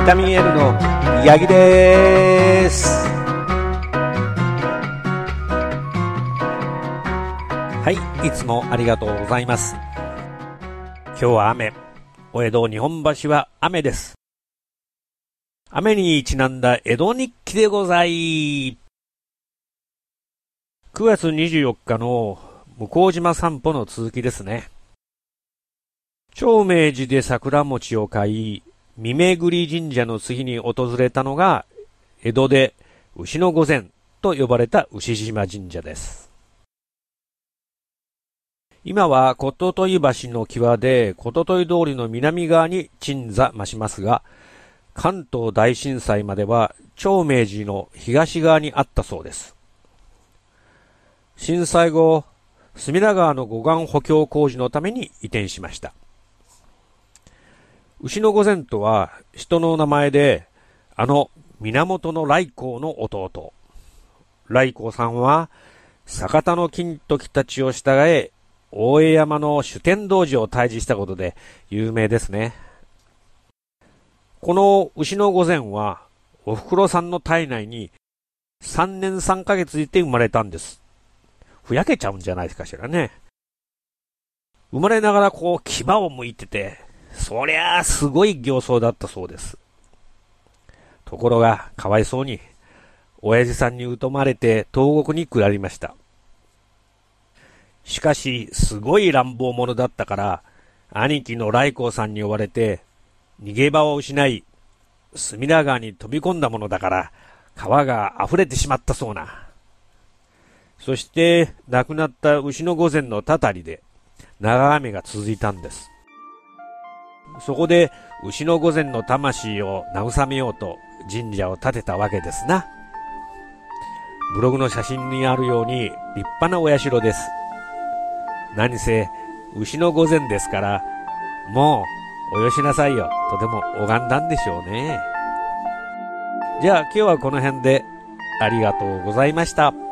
タミン L の八木です。はい、いつもありがとうございます。今日は雨。お江戸日本橋は雨です。雨にちなんだ江戸日記でござい。9月24日の向島散歩の続きですね。長明寺で桜餅を買い、三巡神社の次に訪れたのが、江戸で牛の御前と呼ばれた牛島神社です。今は琴戸橋の際で琴戸通りの南側に鎮座増しますが、関東大震災までは長明寺の東側にあったそうです。震災後、隅田川の護岸補強工事のために移転しました。牛の御前とは人の名前で、源頼光の弟。頼光さんは、酒田の金時たちを従え、大江山の主天童寺を退治したことで有名ですね。この牛の御前は、お袋さんの体内に3年3ヶ月いて生まれたんです。ふやけちゃうんじゃないかしらね。生まれながら牙を剥いてて、そりゃあすごい形相だったそうです。ところが、かわいそうに、親父さんに疎まれて東国に下りました。しかし、すごい乱暴者だったから、兄貴の頼光さんに追われて、逃げ場を失い、隅田川に飛び込んだものだから、川が溢れてしまったそうな。そして、亡くなった牛の御前のたたりで、長雨が続いたんです。そこで、牛の御前の魂を慰めようと神社を建てたわけですな。ブログの写真にあるように立派なお社です。何せ、牛の御前ですから、もう、およしなさいよ、とても拝んだんでしょうね。じゃあ今日はこの辺で、ありがとうございました。